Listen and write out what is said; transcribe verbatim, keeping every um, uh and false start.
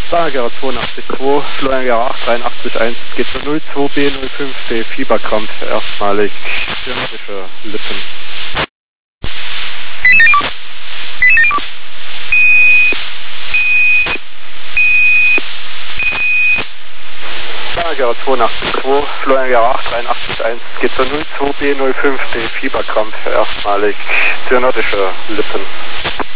Steiger zweiundachtzig zwei, Florian acht dreiundachtzig eins, geht für null zwei B null fünf C, Fieberkrampf, erstmalig, symptomatische Lippen. Steiger zweiundachtzig zwei, Florian acht dreiundachtzig eins, geht für null zwei B null fünf C, Fieberkrampf, erstmalig, symptomatische Lippen.